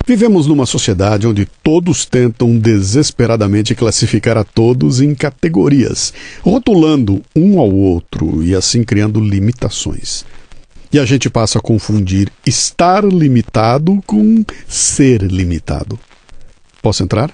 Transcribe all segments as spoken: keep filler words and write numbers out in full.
Vivemos numa sociedade onde todos tentam desesperadamente classificar a todos em categorias, rotulando um ao outro e assim criando limitações. E a gente passa a confundir estar limitado com ser limitado. Posso entrar?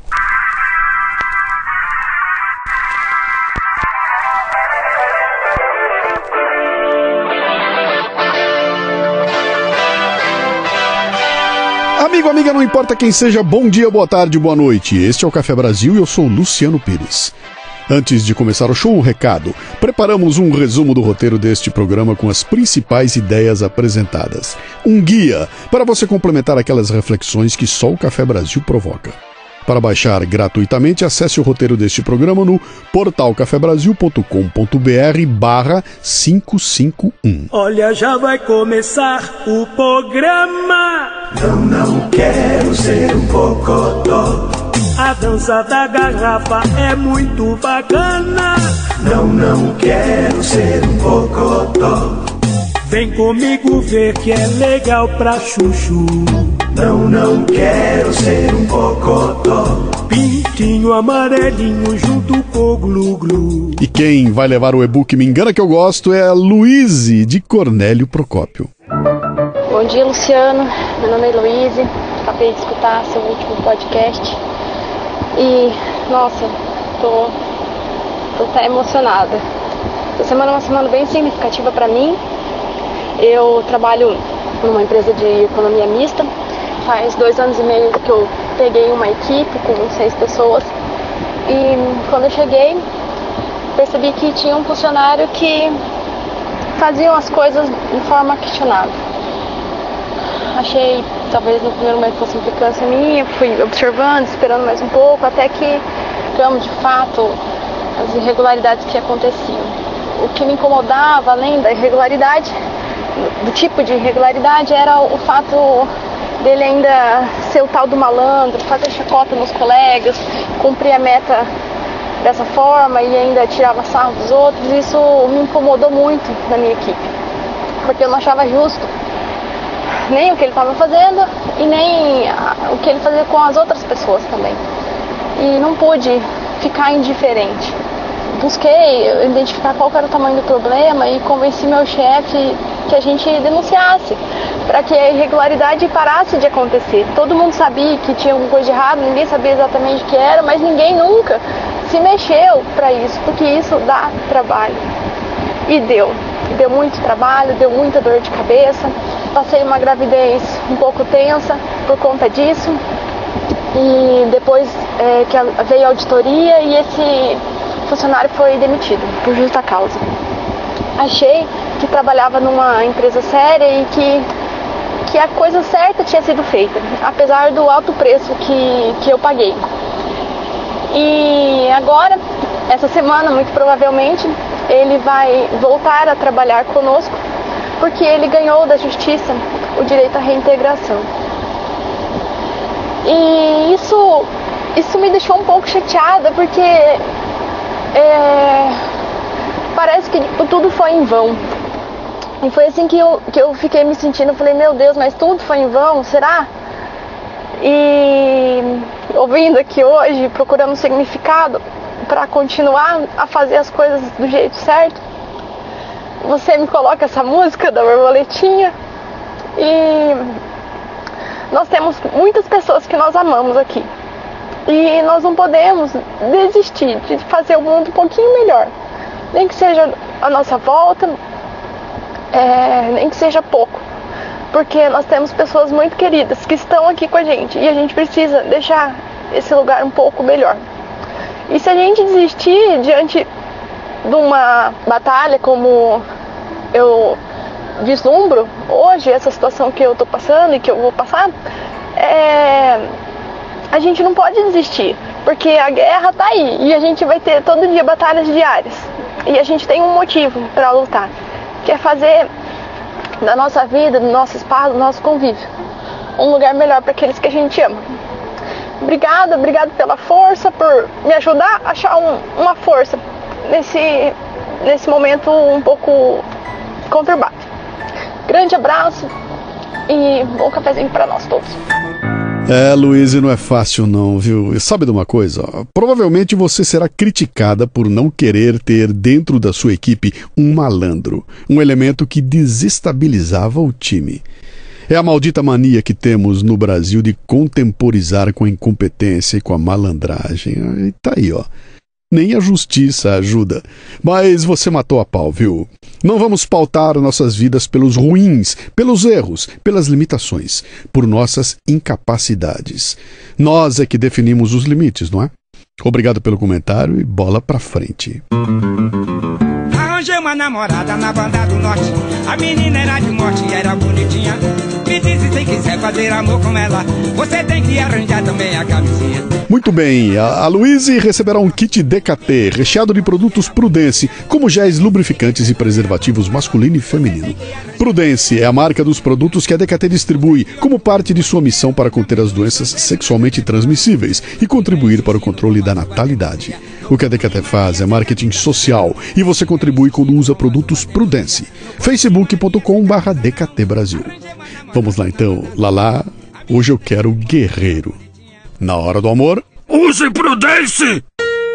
Amigo, amiga, não importa quem seja, bom dia, boa tarde, boa noite. Este é o Café Brasil e eu sou Luciano Pires. Antes de começar o show, um recado. Preparamos um resumo do roteiro deste programa com as principais ideias apresentadas. Um guia para você complementar aquelas reflexões que só o Café Brasil provoca. Para baixar gratuitamente, acesse o roteiro deste programa no portal cafebrasil ponto com ponto br barra quinhentos e cinquenta e um. Olha, já vai começar o programa. Não, não quero ser um cocotó. A dança da garrafa é muito bacana. Não, não quero ser um cocotó. Vem comigo ver que é legal pra chuchu. Não, não quero ser um cocotó. Pintinho amarelinho junto com o glu-glu. E quem vai levar o e-book Me Engana Que Eu Gosto é a Luíse, de Cornélio Procópio. Bom dia, Luciano. Meu nome é Luíse. Acabei de escutar seu último podcast. E, nossa, tô, tô até emocionada. Essa semana é uma semana bem significativa pra mim. Eu trabalho numa empresa de economia mista. Faz dois anos e meio que eu peguei uma equipe com seis pessoas. E quando eu cheguei, percebi que tinha um funcionário que fazia as coisas de forma questionável. Achei, talvez no primeiro momento fosse implicância minha, fui observando, esperando mais um pouco, até que vemos de fato as irregularidades que aconteciam. O que me incomodava, além da irregularidade, do tipo de irregularidade, era o fato dele ainda ser o tal do malandro, fazer chacota nos colegas, cumprir a meta dessa forma e ainda tirava sarro dos outros. Isso me incomodou muito na minha equipe, porque eu não achava justo nem o que ele estava fazendo e nem o que ele fazia com as outras pessoas também. E não pude ficar indiferente. Busquei identificar qual era o tamanho do problema e convenci meu chefe que a gente denunciasse, para que a irregularidade parasse de acontecer. Todo mundo sabia que tinha alguma coisa de errado, ninguém sabia exatamente o que era, mas ninguém nunca se mexeu para isso, porque isso dá trabalho. E deu. Deu muito trabalho, deu muita dor de cabeça. Passei uma gravidez um pouco tensa por conta disso. E depois é, que veio a auditoria e esse funcionário foi demitido por justa causa. Achei que trabalhava numa empresa séria e que, que a coisa certa tinha sido feita, apesar do alto preço que, que eu paguei. E agora, essa semana, muito provavelmente, ele vai voltar a trabalhar conosco, porque ele ganhou da justiça o direito à reintegração. E isso, isso me deixou um pouco chateada, porque é, parece que tipo, tudo foi em vão. E foi assim que eu, que eu fiquei me sentindo. Eu falei, meu Deus, mas tudo foi em vão, será? E ouvindo aqui hoje, procurando significado para continuar a fazer as coisas do jeito certo, você me coloca essa música da borboletinha. E nós temos muitas pessoas que nós amamos aqui. E nós não podemos desistir de fazer o mundo um pouquinho melhor. Nem que seja a nossa volta, é, nem que seja pouco. Porque nós temos pessoas muito queridas que estão aqui com a gente. E a gente precisa deixar esse lugar um pouco melhor. E se a gente desistir diante de uma batalha como eu vislumbro hoje, essa situação que eu estou passando e que eu vou passar, é... a gente não pode desistir, porque a guerra está aí e a gente vai ter todo dia batalhas diárias. E a gente tem um motivo para lutar, que é fazer da nossa vida, do nosso espaço, do nosso convívio, um lugar melhor para aqueles que a gente ama. Obrigada, obrigado pela força, por me ajudar a achar um, uma força nesse, nesse momento um pouco conturbado. Grande abraço e bom cafezinho para nós todos. É, Luiz, não é fácil não, viu? Sabe de uma coisa? Provavelmente você será criticada por não querer ter dentro da sua equipe um malandro, um elemento que desestabilizava o time. É a maldita mania que temos no Brasil de contemporizar com a incompetência e com a malandragem. E tá aí, ó. Nem a justiça ajuda. Mas você matou a pau, viu? Não vamos pautar nossas vidas pelos ruins, pelos erros, pelas limitações, por nossas incapacidades. Nós é que definimos os limites, não é? Obrigado pelo comentário e bola pra frente. Arranjei uma namorada na banda do norte. A menina era de morte e era bonitinha. Me disse se quiser fazer amor com ela, você tem que arranjar também a camisinha. Muito bem, a, a Luíse receberá um kit D K T recheado de produtos Prudence, como géis lubrificantes e preservativos masculino e feminino. Prudence é a marca dos produtos que a D K T distribui como parte de sua missão para conter as doenças sexualmente transmissíveis e contribuir para o controle da natalidade. O que a D K T faz é marketing social e você contribui quando usa produtos Prudence. facebook ponto com barra D K T Brasil. Vamos lá então, Lala, hoje eu quero guerreiro. Na hora do amor, use Prudence!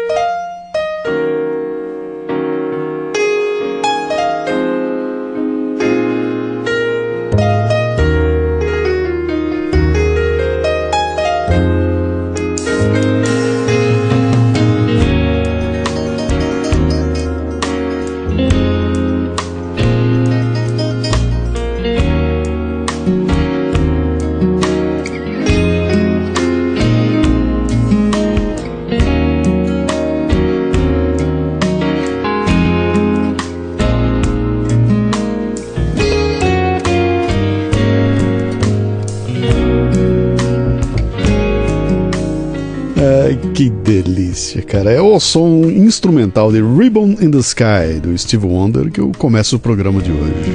Que delícia, cara. É o som instrumental de Ribbon in the Sky, do Steve Wonder, que eu começo o programa de hoje.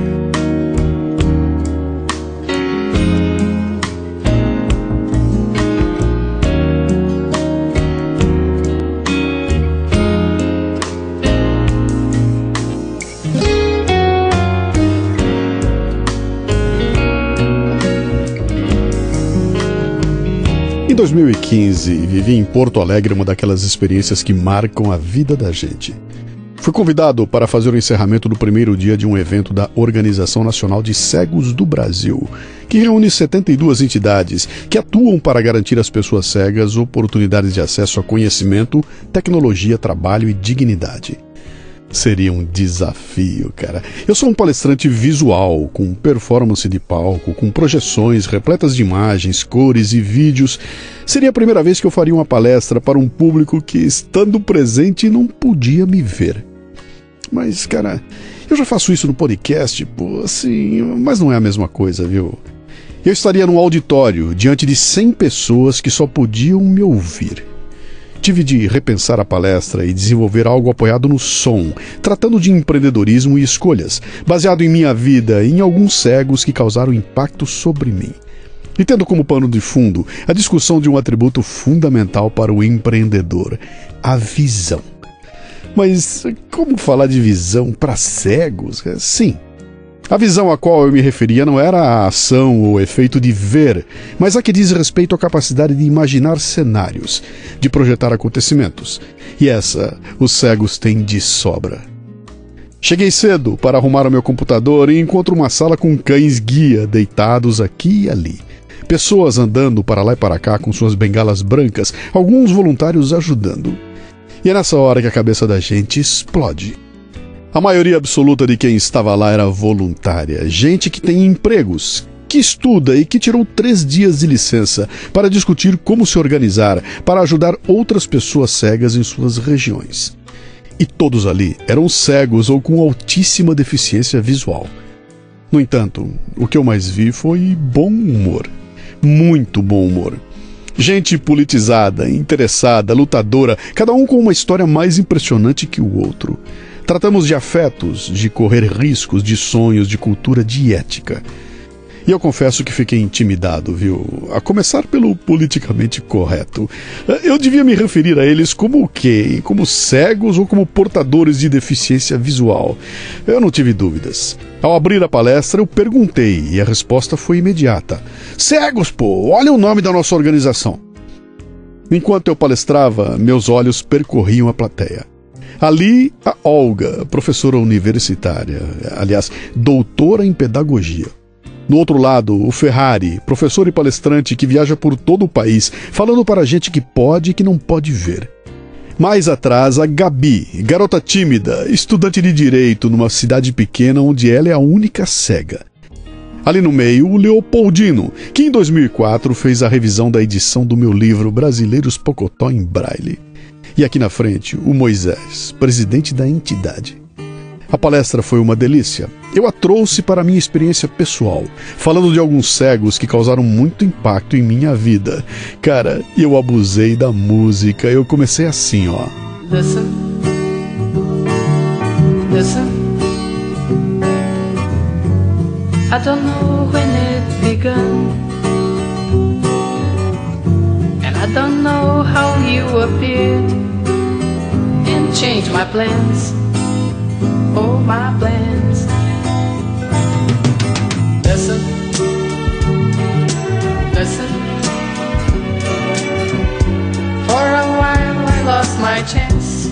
Em dois mil e quinze, vivi em Porto Alegre, uma daquelas experiências que marcam a vida da gente. Fui convidado para fazer o encerramento do primeiro dia de um evento da Organização Nacional de Cegos do Brasil, que reúne setenta e duas entidades que atuam para garantir às pessoas cegas oportunidades de acesso a conhecimento, tecnologia, trabalho e dignidade. Seria um desafio, cara. Eu sou um palestrante visual, com performance de palco, com projeções repletas de imagens, cores e vídeos. Seria a primeira vez que eu faria uma palestra para um público que, estando presente, não podia me ver. Mas, cara, eu já faço isso no podcast, pô, assim, mas não é a mesma coisa, viu? Eu estaria num auditório, diante de cem pessoas que só podiam me ouvir. Tive de repensar a palestra e desenvolver algo apoiado no som, tratando de empreendedorismo e escolhas, baseado em minha vida e em alguns cegos que causaram impacto sobre mim. E tendo como pano de fundo a discussão de um atributo fundamental para o empreendedor, a visão. Mas como falar de visão para cegos? Sim. A visão a qual eu me referia não era a ação ou efeito de ver, mas a que diz respeito à capacidade de imaginar cenários, de projetar acontecimentos. E essa os cegos têm de sobra. Cheguei cedo para arrumar o meu computador e encontro uma sala com cães-guia deitados aqui e ali. Pessoas andando para lá e para cá com suas bengalas brancas, alguns voluntários ajudando. E é nessa hora que a cabeça da gente explode. A maioria absoluta de quem estava lá era voluntária, gente que tem empregos, que estuda e que tirou três dias de licença para discutir como se organizar, para ajudar outras pessoas cegas em suas regiões. E todos ali eram cegos ou com altíssima deficiência visual. No entanto, o que eu mais vi foi bom humor. Muito bom humor. Gente politizada, interessada, lutadora, cada um com uma história mais impressionante que o outro. Tratamos de afetos, de correr riscos, de sonhos, de cultura, de ética. E eu confesso que fiquei intimidado, viu? A começar pelo politicamente correto. Eu devia me referir a eles como o quê? Como cegos ou como portadores de deficiência visual? Eu não tive dúvidas. Ao abrir a palestra, eu perguntei e a resposta foi imediata. Cegos, pô! Olha o nome da nossa organização. Enquanto eu palestrava, meus olhos percorriam a plateia. Ali, a Olga, professora universitária, aliás, doutora em pedagogia. No outro lado, o Ferrari, professor e palestrante que viaja por todo o país, falando para a gente que pode e que não pode ver. Mais atrás, a Gabi, garota tímida, estudante de direito numa cidade pequena onde ela é a única cega. Ali no meio, o Leopoldino, que em dois mil e quatro fez a revisão da edição do meu livro Brasileiros Pocotó em Braille. E aqui na frente, o Moisés, presidente da entidade. A palestra foi uma delícia. Eu a trouxe para a minha experiência pessoal, falando de alguns cegos que causaram muito impacto em minha vida. Cara, eu abusei da música. Eu comecei assim, ó. Listen. Listen. I don't know when it began, and I don't know how you appeared and changed my plans. Oh, my plans. Listen, listen. For a while I lost my chance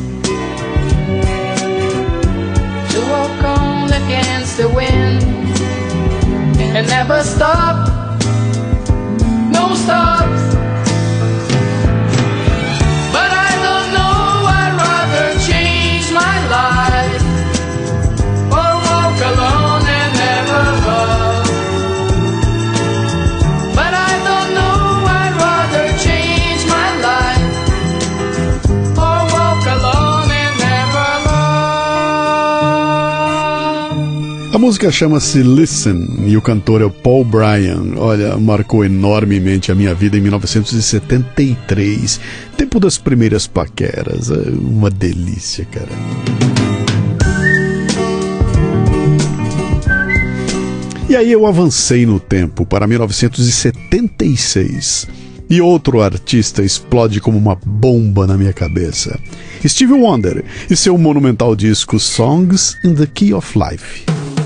to walk on against the wind and never stop, no stops. But I don't know, I'd rather change my life alone and never love. But I don't know, I'd rather change my life or walk alone and never love. A música chama-se Listen e o cantor é o Paul Bryan. Olha, marcou enormemente a minha vida em mil novecentos e setenta e três, tempo das primeiras paqueras. Uma delícia, cara. E aí eu avancei no tempo para mil novecentos e setenta e seis. E outro artista explode como uma bomba na minha cabeça. Stevie Wonder e seu monumental disco Songs in the Key of Life.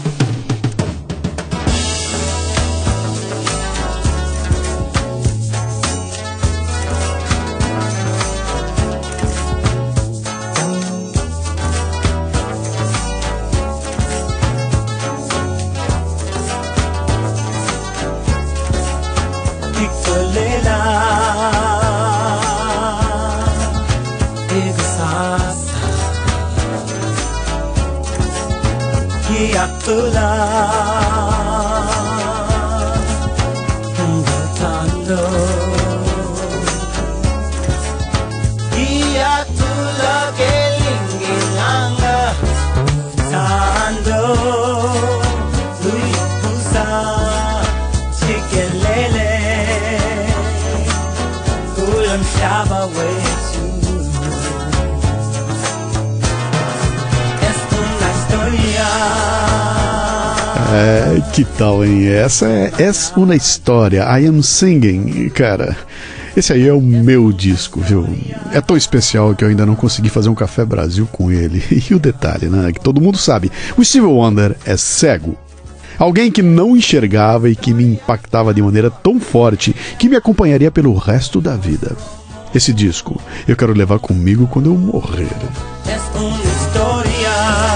É, que tal, hein? Essa é Es Una História, I Am Singing. Cara, esse aí é o meu disco, viu? É tão especial que eu ainda não consegui fazer um Café Brasil com ele. E o detalhe, né? Que todo mundo sabe, o Stevie Wonder é cego. Alguém que não enxergava e que me impactava de maneira tão forte que me acompanharia pelo resto da vida. Esse disco eu quero levar comigo quando eu morrer. Es una historia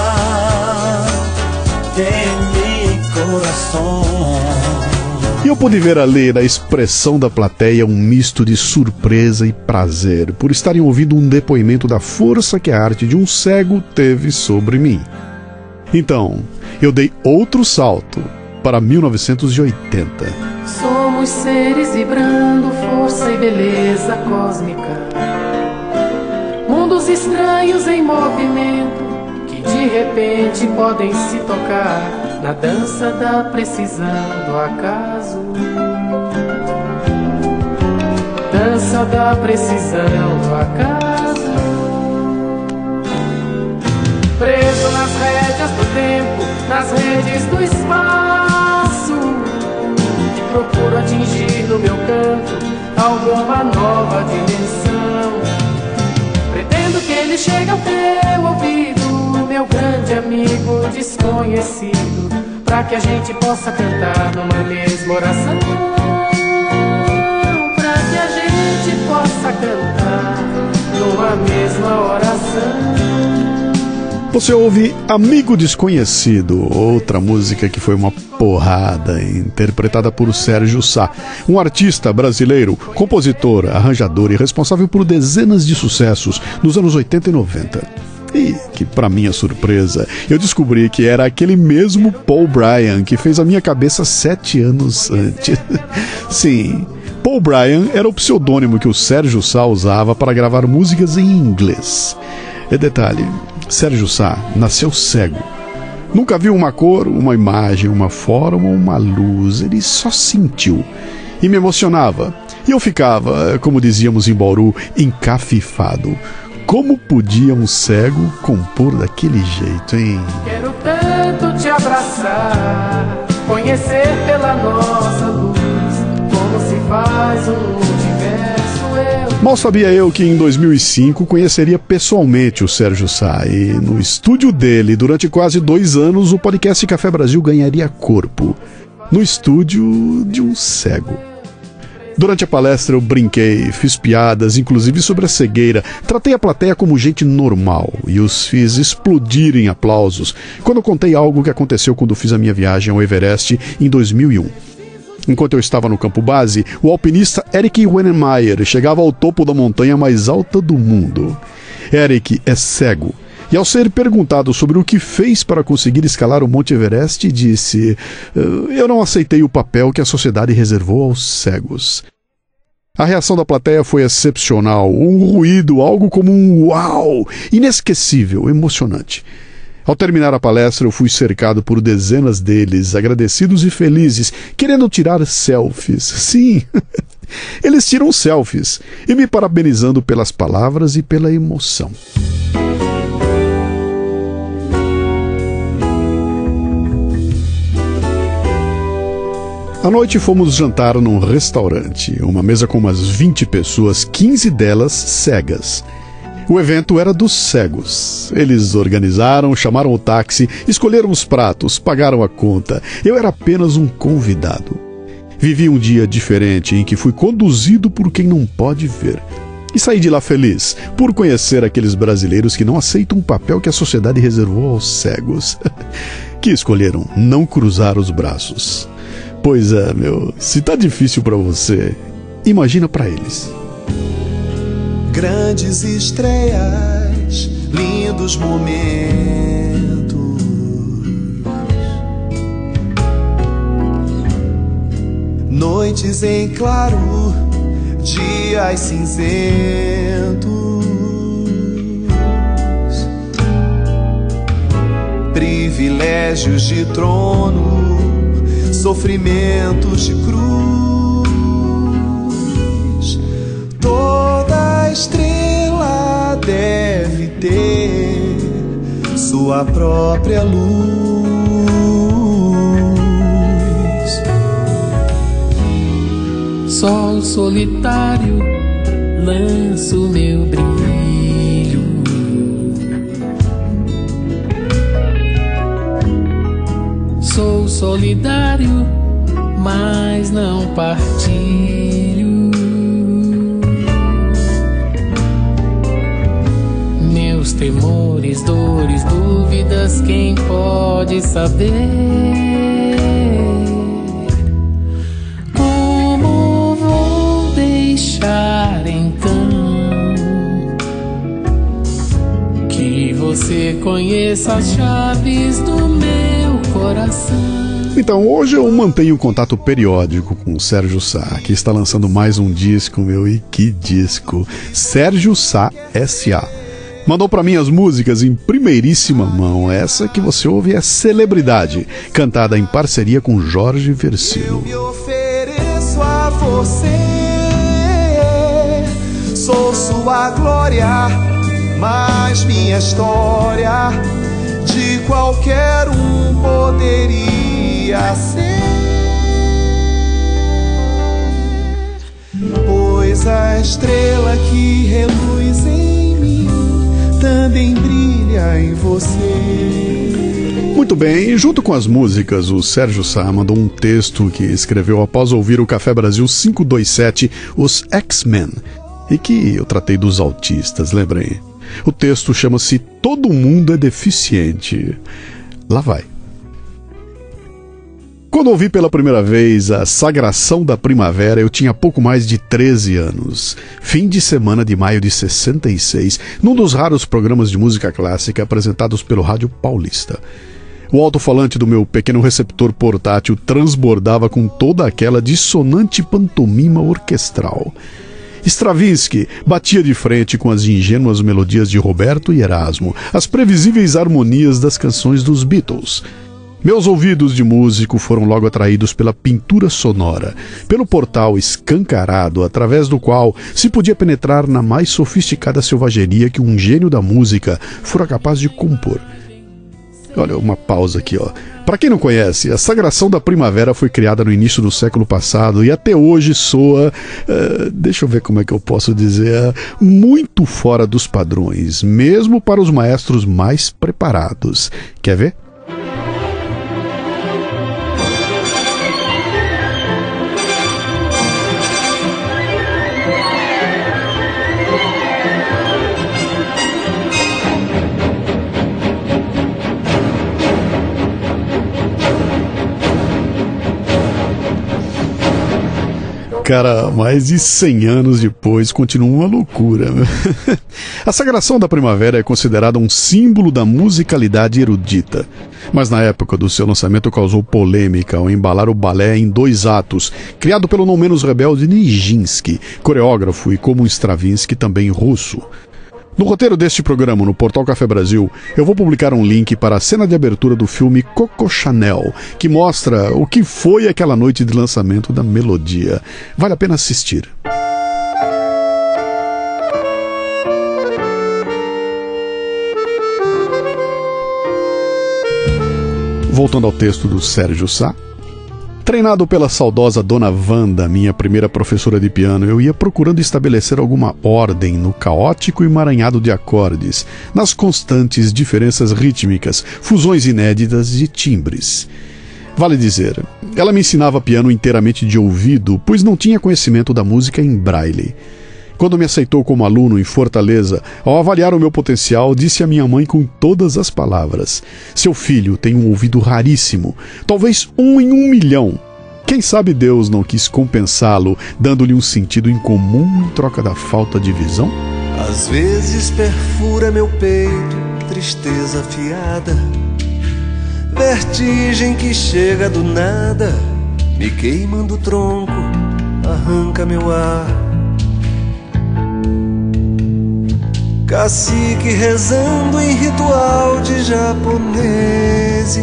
de e eu pude ver ali na expressão da plateia um misto de surpresa e prazer por estarem ouvindo um depoimento da força que a arte de um cego teve sobre mim. Então, eu dei outro salto para mil novecentos e oitenta. Somos seres vibrando força e beleza cósmica, mundos estranhos em movimento que de repente podem se tocar na dança da precisão do acaso. Dança da precisão do acaso. Preso nas rédeas do tempo, nas redes do espaço, procuro atingir no meu canto alguma nova dimensão. Pretendo que ele chegue ao teu ouvido, meu grande amigo desconhecido, pra que a gente possa cantar numa mesma oração. Pra que a gente possa cantar numa mesma oração. Você ouve Amigo Desconhecido, outra música que foi uma porrada, interpretada por Sérgio Sá, um artista brasileiro, compositor, arranjador e responsável por dezenas de sucessos nos anos oitenta e noventa. E que, para minha surpresa, eu descobri que era aquele mesmo Paul Bryan que fez a minha cabeça sete anos antes. Sim, Paul Bryan era o pseudônimo que o Sérgio Sá usava para gravar músicas em inglês. E detalhe, Sérgio Sá nasceu cego. Nunca viu uma cor, uma imagem, uma forma, uma luz. Ele só sentiu. E me emocionava. E eu ficava, como dizíamos em Bauru, encafifado. Como podia um cego compor daquele jeito, hein? Quero tanto te abraçar, conhecer pela nossa luz, como se faz um universo. Eu... Mal sabia eu que em dois mil e cinco conheceria pessoalmente o Sérgio Sá. E no estúdio dele, durante quase dois anos, o podcast Café Brasil ganharia corpo. No estúdio de um cego. Durante a palestra eu brinquei, fiz piadas, inclusive sobre a cegueira. Tratei a plateia como gente normal e os fiz explodir em aplausos quando eu contei algo que aconteceu quando fiz a minha viagem ao Everest em dois mil e um. Enquanto eu estava no campo base, o alpinista Erik Wennemeyer chegava ao topo da montanha mais alta do mundo. Erik é cego. E ao ser perguntado sobre o que fez para conseguir escalar o Monte Everest, disse: eu não aceitei o papel que a sociedade reservou aos cegos. A reação da plateia foi excepcional, um ruído, algo como um uau, inesquecível, emocionante. Ao terminar a palestra, eu fui cercado por dezenas deles, agradecidos e felizes, querendo tirar selfies. Sim, eles tiram selfies, e me parabenizando pelas palavras e pela emoção. À noite fomos jantar num restaurante, uma mesa com umas vinte pessoas, quinze delas cegas. O evento era dos cegos. Eles organizaram, chamaram o táxi, escolheram os pratos, pagaram a conta. Eu era apenas um convidado. Vivi um dia diferente em que fui conduzido por quem não pode ver. E saí de lá feliz, por conhecer aqueles brasileiros que não aceitam um papel que a sociedade reservou aos cegos, que escolheram não cruzar os braços. Pois é, meu, se tá difícil pra você, imagina pra eles. Grandes estreias, lindos momentos, noites em claro, dias cinzentos, privilégios de trono, sofrimentos de cruz. Toda estrela deve ter sua própria luz. Sol solitário, lanço meu brilho. Sou solidário, mas não partilho. Meus temores, dores, dúvidas, quem pode saber? Como vou deixar então que você conheça as chaves do meu coração? Então, hoje eu mantenho contato periódico com o Sérgio Sá, que está lançando mais um disco, meu, e que disco! Sérgio Sá S A Mandou pra mim as músicas em primeiríssima mão. Essa que você ouve é Celebridade, cantada em parceria com Jorge Versilo. Eu me ofereço a você, sou sua glória, mas minha história de qualquer um poderia ser. a estrela que reluz em mim também brilha em você. Muito bem, e junto com as músicas, o Sérgio Sá mandou um texto que escreveu após ouvir o Café Brasil quinhentos e vinte e sete, Os X-Men, e que eu tratei dos autistas, lembrem? O texto chama-se Todo Mundo é Deficiente. Lá vai. Quando ouvi pela primeira vez a Sagração da Primavera, eu tinha pouco mais de treze anos. Fim de semana de maio de sessenta e seis, num dos raros programas de música clássica apresentados pelo Rádio Paulista. O alto-falante do meu pequeno receptor portátil transbordava com toda aquela dissonante pantomima orquestral. Stravinsky batia de frente com as ingênuas melodias de Roberto e Erasmo, as previsíveis harmonias das canções dos Beatles. Meus ouvidos de músico foram logo atraídos pela pintura sonora, pelo portal escancarado através do qual se podia penetrar na mais sofisticada selvageria que um gênio da música fora capaz de compor. Olha, uma pausa aqui, ó. Para quem não conhece, a Sagração da Primavera foi criada no início do século passado e até hoje soa, uh, deixa eu ver como é que eu posso dizer, uh, muito fora dos padrões, mesmo para os maestros mais preparados. Quer ver? Cara, mais de cem anos depois, continua uma loucura. A Sagração da Primavera é considerada um símbolo da musicalidade erudita. Mas na época do seu lançamento causou polêmica ao embalar o balé em dois atos, criado pelo não menos rebelde Nijinsky, coreógrafo e como Stravinsky também russo. No roteiro deste programa, no portal Café Brasil, eu vou publicar um link para a cena de abertura do filme Coco Chanel, que mostra o que foi aquela noite de lançamento da melodia. Vale a pena assistir. Voltando ao texto do Sérgio Sá. Treinado pela saudosa Dona Wanda, minha primeira professora de piano, eu ia procurando estabelecer alguma ordem no caótico emaranhado de acordes, nas constantes diferenças rítmicas, fusões inéditas de timbres. Vale dizer, ela me ensinava piano inteiramente de ouvido, pois não tinha conhecimento da música em braille. Quando me aceitou como aluno em Fortaleza, ao avaliar o meu potencial, disse à minha mãe com todas as palavras: seu filho tem um ouvido raríssimo, talvez um em um milhão. Quem sabe Deus não quis compensá-lo, dando-lhe um sentido incomum em troca da falta de visão? Às vezes perfura meu peito, tristeza afiada, vertigem que chega do nada, me queimando o tronco, arranca meu ar. Cacique rezando em ritual de japoneses.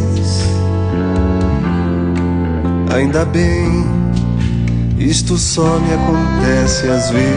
Ainda bem, isto só me acontece às vezes.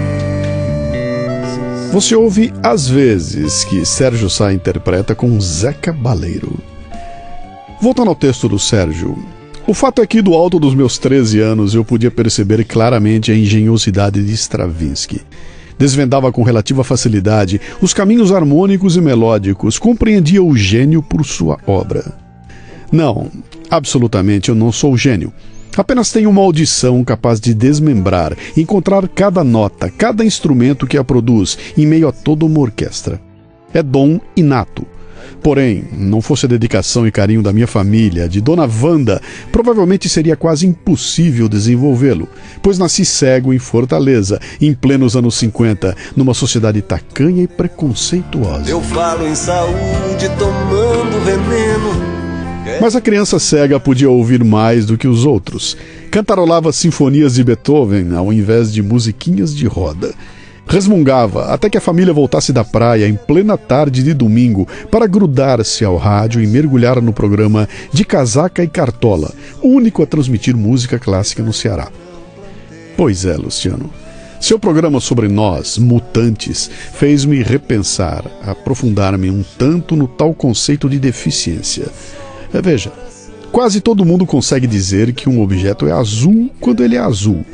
Você ouve Às Vezes, que Sérgio Sá interpreta com Zeca Baleiro. Voltando ao texto do Sérgio, o fato é que do alto dos meus treze anos eu podia perceber claramente a engenhosidade de Stravinsky. Desvendava com relativa facilidade os caminhos harmônicos e melódicos, compreendia o gênio por sua obra. Não, absolutamente eu não sou gênio. Apenas tenho uma audição capaz de desmembrar, encontrar cada nota, cada instrumento que a produz, em meio a toda uma orquestra. É dom inato. Porém, não fosse a dedicação e carinho da minha família, de Dona Wanda, provavelmente seria quase impossível desenvolvê-lo, pois nasci cego em Fortaleza, em plenos anos cinquenta, numa sociedade tacanha e preconceituosa. Eu falo em saúde tomando veneno. Mas a criança cega podia ouvir mais do que os outros. Cantarolava sinfonias de Beethoven ao invés de musiquinhas de roda. Resmungava até que a família voltasse da praia em plena tarde de domingo para grudar-se ao rádio e mergulhar no programa De Casaca e Cartola, único a transmitir música clássica no Ceará. Pois é, Luciano. Seu programa sobre nós, mutantes, fez-me repensar, aprofundar-me um tanto no tal conceito de deficiência. Veja, quase todo mundo consegue dizer que um objeto é azul quando ele é azul.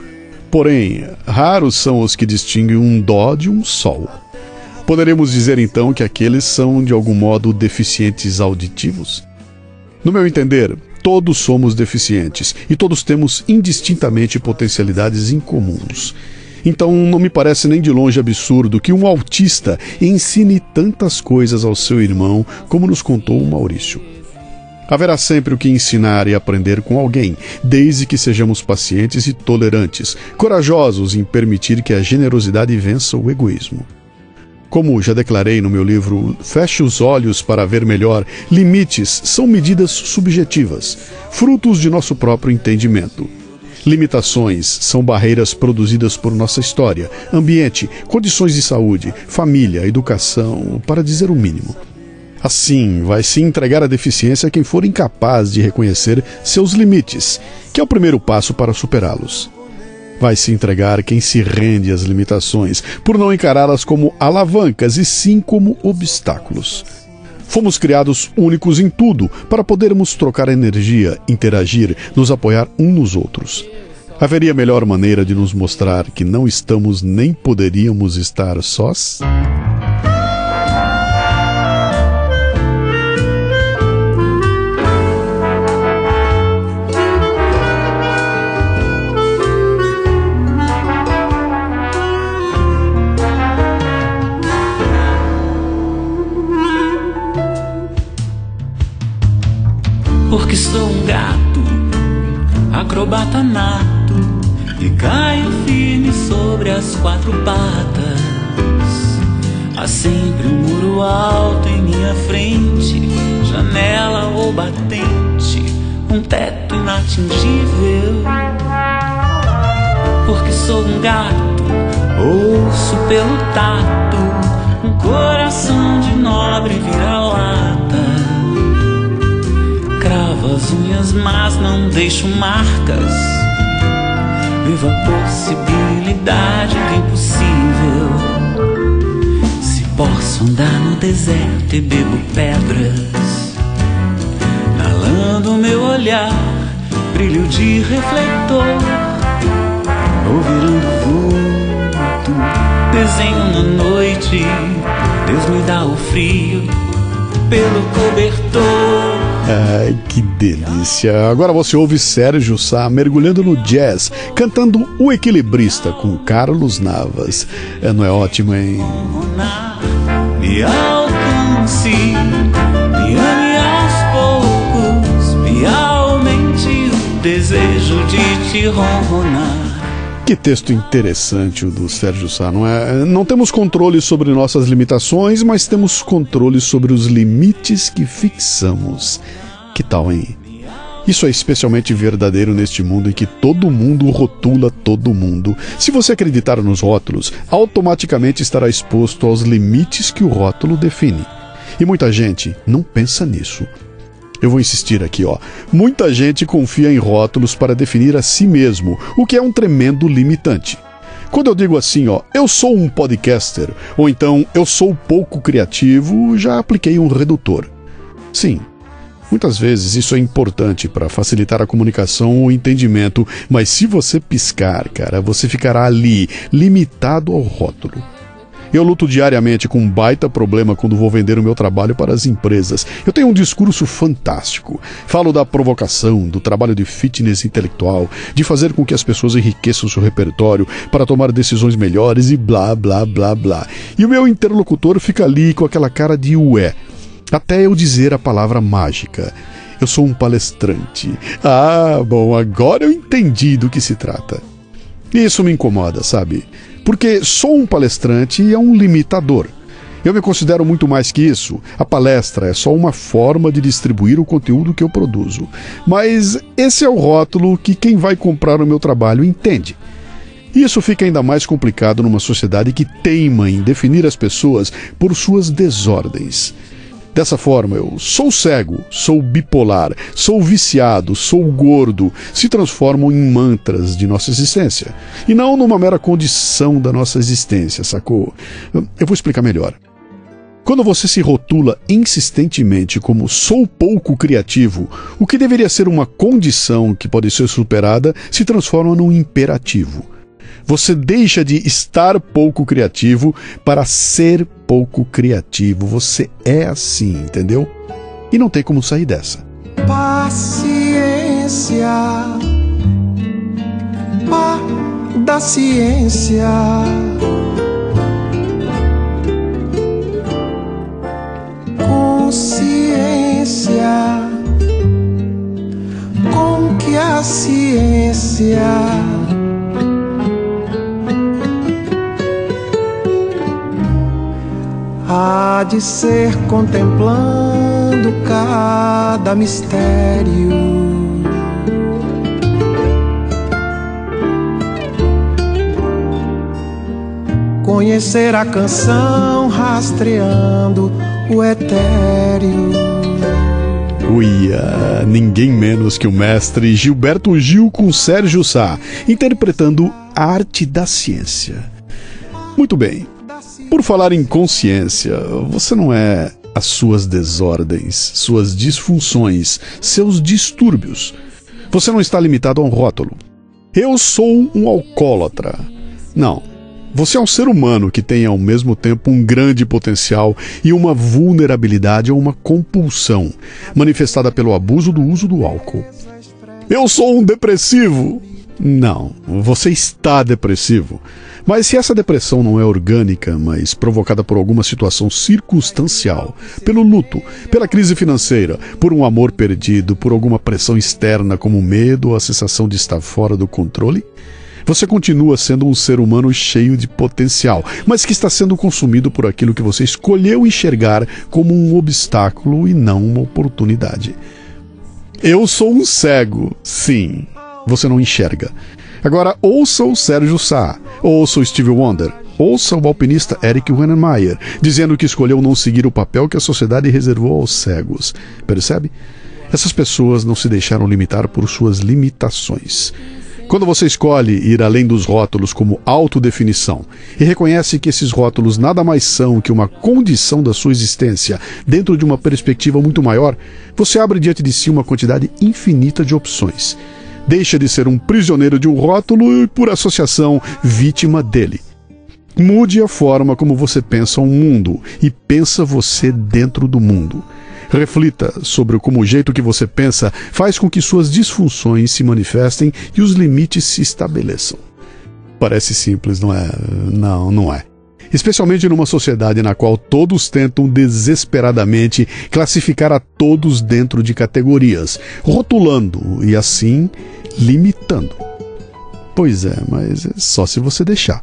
Porém, raros são os que distinguem um dó de um sol. Poderemos dizer então que aqueles são de algum modo deficientes auditivos? No meu entender, todos somos deficientes e todos temos indistintamente potencialidades incomuns. Então não me parece nem de longe absurdo que um autista ensine tantas coisas ao seu irmão como nos contou o Maurício. Haverá sempre o que ensinar e aprender com alguém, desde que sejamos pacientes e tolerantes, corajosos em permitir que a generosidade vença o egoísmo. Como já declarei no meu livro Feche os Olhos para Ver Melhor, limites são medidas subjetivas, frutos de nosso próprio entendimento. Limitações são barreiras produzidas por nossa história, ambiente, condições de saúde, família, educação, para dizer o mínimo. Assim, vai se entregar à deficiência quem for incapaz de reconhecer seus limites, que é o primeiro passo para superá-los. Vai se entregar quem se rende às limitações, por não encará-las como alavancas e sim como obstáculos. Fomos criados únicos em tudo, para podermos trocar energia, interagir, nos apoiar uns nos outros. Haveria melhor maneira de nos mostrar que não estamos nem poderíamos estar sós? Porque sou um gato, acrobata nato, e caio firme sobre as quatro patas. Há sempre um muro alto em minha frente, janela ou batente, um teto inatingível. Porque sou um gato, ouço pelo tato, um coração de nobre vira-lata. Cravo as unhas, mas não deixo marcas. Vivo a possibilidade do impossível. Se posso andar no deserto e bebo pedras, nalando meu olhar, brilho de refletor, ou virando vulto, desenho na noite. Deus me dá o frio pelo cobertor. Ai, que delícia! Agora você ouve Sérgio Sá mergulhando no jazz, cantando O Equilibrista com Carlos Navas. É, não é ótimo, hein? Me alcance, me ame aos poucos, me aumente o desejo de te ronronar. Que texto interessante o do Sérgio Sá, não é? Não temos controle sobre nossas limitações, mas temos controle sobre os limites que fixamos. Que tal, hein? Isso é especialmente verdadeiro neste mundo em que todo mundo rotula todo mundo. Se você acreditar nos rótulos, automaticamente estará exposto aos limites que o rótulo define. E muita gente não pensa nisso. Eu vou insistir aqui, ó. Muita gente confia em rótulos para definir a si mesmo, o que é um tremendo limitante. Quando eu digo assim, ó, eu sou um podcaster, ou então eu sou pouco criativo, já apliquei um redutor. Sim, muitas vezes isso é importante para facilitar a comunicação ou o entendimento, mas se você piscar, cara, você ficará ali, limitado ao rótulo. Eu luto diariamente com um baita problema quando vou vender o meu trabalho para as empresas. Eu tenho um discurso fantástico. Falo da provocação, do trabalho de fitness intelectual, de fazer com que as pessoas enriqueçam seu repertório para tomar decisões melhores e blá, blá, blá, blá. E o meu interlocutor fica ali com aquela cara de ué, até eu dizer a palavra mágica. Eu sou um palestrante. Ah, bom, agora eu entendi do que se trata. Isso me incomoda, sabe? Porque sou um palestrante e é um limitador. Eu me considero muito mais que isso. A palestra é só uma forma de distribuir o conteúdo que eu produzo. Mas esse é o rótulo que quem vai comprar o meu trabalho entende. Isso fica ainda mais complicado numa sociedade que teima em definir as pessoas por suas desordens. Dessa forma, eu sou cego, sou bipolar, sou viciado, sou gordo, se transformam em mantras de nossa existência, e não numa mera condição da nossa existência, sacou? Eu vou explicar melhor. Quando você se rotula insistentemente como sou pouco criativo, o que deveria ser uma condição que pode ser superada se transforma num imperativo. Você deixa de estar pouco criativo para ser pouco criativo. Você é assim, entendeu? E não tem como sair dessa. Paciência, pá da ciência. Consciência, com que a ciência há de ser contemplando cada mistério. Conhecer a canção rastreando o etéreo. Uia, ninguém menos que o mestre Gilberto Gil com Sérgio Sá, interpretando a arte da ciência. Muito bem. Por falar em consciência, você não é as suas desordens, suas disfunções, seus distúrbios. Você não está limitado a um rótulo. Eu sou um alcoólatra. Não. Você é um ser humano que tem ao mesmo tempo um grande potencial e uma vulnerabilidade ou uma compulsão, manifestada pelo abuso do uso do álcool. Eu sou um depressivo. Não, você está depressivo. Mas se essa depressão não é orgânica, mas provocada por alguma situação circunstancial, pelo luto, pela crise financeira, por um amor perdido, por alguma pressão externa como medo ou a sensação de estar fora do controle, você continua sendo um ser humano cheio de potencial, mas que está sendo consumido por aquilo que você escolheu enxergar como um obstáculo e não uma oportunidade. Eu sou um cego, sim, você não enxerga. Agora, ouça o Sérgio Sá, ouça o Stevie Wonder, ouça o alpinista Eric Wennermeyer, dizendo que escolheu não seguir o papel que a sociedade reservou aos cegos. Percebe? Essas pessoas não se deixaram limitar por suas limitações. Quando você escolhe ir além dos rótulos como autodefinição e reconhece que esses rótulos nada mais são que uma condição da sua existência dentro de uma perspectiva muito maior, você abre diante de si uma quantidade infinita de opções. Deixa de ser um prisioneiro de um rótulo e, por associação, vítima dele. Mude a forma como você pensa o mundo e pensa você dentro do mundo. Reflita sobre como o jeito que você pensa faz com que suas disfunções se manifestem e os limites se estabeleçam. Parece simples, não é? Não, não é. Especialmente numa sociedade na qual todos tentam desesperadamente classificar a todos dentro de categorias, rotulando e assim limitando. Pois é, mas é só se você deixar.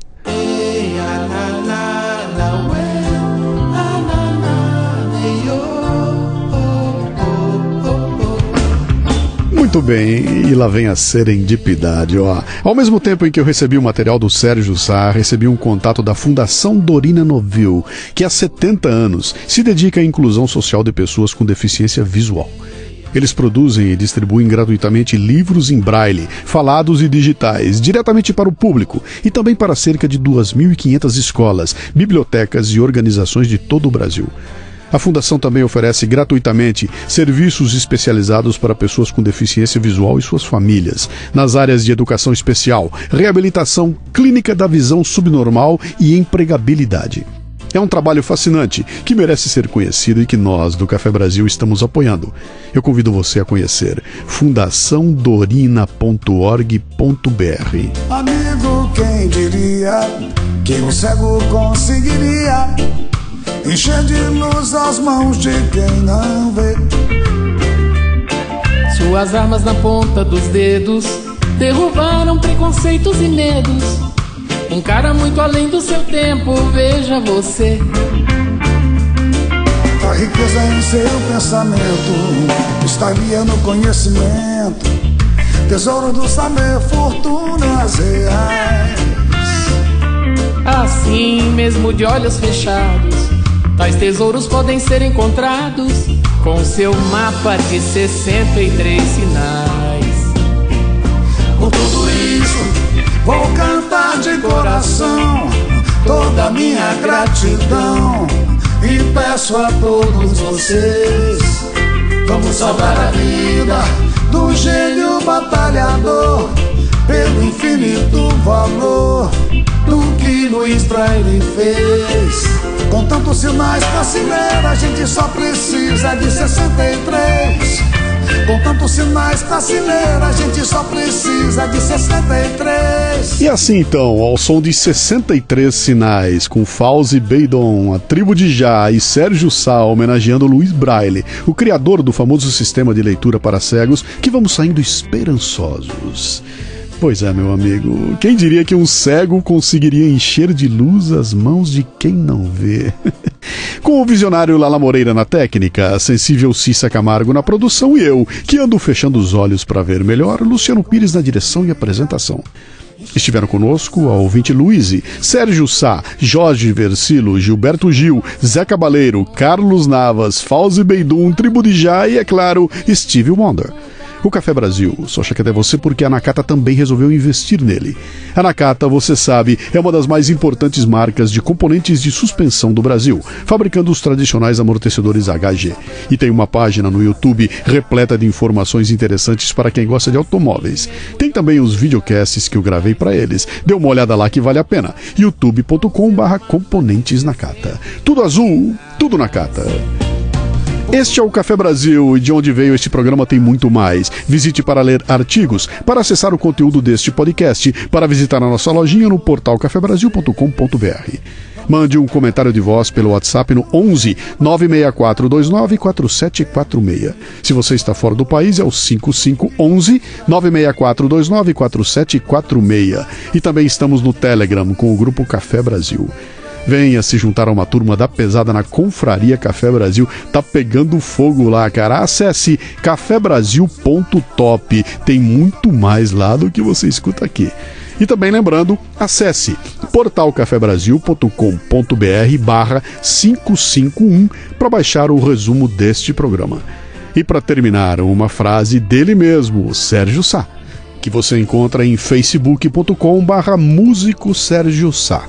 Muito bem, e lá vem a serendipidade, ó. Ao mesmo tempo em que eu recebi o material do Sérgio Sá, recebi um contato da Fundação Dorina Novil, que há setenta anos se dedica à inclusão social de pessoas com deficiência visual. Eles produzem e distribuem gratuitamente livros em braille, falados e digitais, diretamente para o público e também para cerca de duas mil e quinhentas escolas, bibliotecas e organizações de todo o Brasil. A Fundação também oferece gratuitamente serviços especializados para pessoas com deficiência visual e suas famílias, nas áreas de educação especial, reabilitação, clínica da visão subnormal e empregabilidade. É um trabalho fascinante, que merece ser conhecido e que nós, do Café Brasil, estamos apoiando. Eu convido você a conhecer fundação dorina ponto org ponto br. Amigo, quem diria que um cego conseguiria encher de luz as mãos de quem não vê? Suas armas na ponta dos dedos derrubaram preconceitos e medos. Um cara muito além do seu tempo, veja você. A riqueza em seu pensamento estaria no conhecimento, tesouro do saber, fortunas reais. Assim mesmo de olhos fechados, tais tesouros podem ser encontrados com seu mapa de sessenta e três sinais. Por tudo isso, vou cantar de coração toda a minha gratidão e peço a todos vocês, vamos salvar a vida do gênio batalhador pelo infinito valor do que Luiz Braille fez. Com tantos sinais pra se ler, a gente só precisa de sessenta e três. Com tantos sinais pra se ler, a gente só precisa de sessenta e três. E assim então, ao som de sessenta e três sinais, com Fauzi Beidon, a Tribo de Já e Sérgio Sá homenageando Luiz Braille, o criador do famoso sistema de leitura para cegos, que vamos saindo esperançosos. Pois é, meu amigo, quem diria que um cego conseguiria encher de luz as mãos de quem não vê? Com o visionário Lala Moreira na técnica, a sensível Cissa Camargo na produção e eu, que ando fechando os olhos para ver melhor, Luciano Pires na direção e apresentação. Estiveram conosco a ouvinte Luíse, Sérgio Sá, Jorge Versilo, Gilberto Gil, Zé Cabaleiro, Carlos Navas, Fauzi Beidum, Tribo de Já e, é claro, Stevie Wonder. O Café Brasil só chega até você porque a Nakata também resolveu investir nele. A Nakata, você sabe, é uma das mais importantes marcas de componentes de suspensão do Brasil, fabricando os tradicionais amortecedores H G. E tem uma página no YouTube repleta de informações interessantes para quem gosta de automóveis. Tem também os videocasts que eu gravei para eles. Dê uma olhada lá que vale a pena. youtube ponto com barra componentes Nakata. Tudo azul, tudo Nakata. Este é o Café Brasil e de onde veio este programa tem muito mais. Visite para ler artigos, para acessar o conteúdo deste podcast, para visitar a nossa lojinha no portal café brasil ponto com ponto b r. Mande um comentário de voz pelo WhatsApp no onze nove seis quatro dois nove quatro sete quatro seis. Se você está fora do país é o cinco cinco um um nove seis quatro dois nove quatro sete quatro seis. E também estamos no Telegram com o grupo Café Brasil. Venha se juntar a uma turma da pesada na Confraria Café Brasil. Tá pegando fogo lá, cara. Acesse café brasil ponto top. Tem muito mais lá do que você escuta aqui. E também lembrando, acesse portal café brasil ponto com ponto b r barra quinhentos e cinquenta e um para baixar o resumo deste programa. E para terminar, uma frase dele mesmo, Sérgio Sá, que você encontra em facebook ponto com barra músico Sérgio Sá.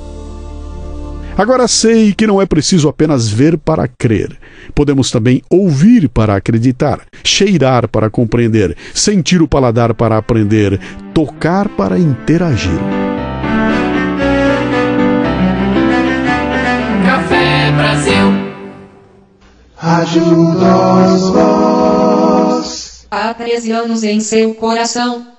Agora sei que não é preciso apenas ver para crer. Podemos também ouvir para acreditar, cheirar para compreender, sentir o paladar para aprender, tocar para interagir. Café Brasil. Rádio Voz. Há treze anos em seu coração.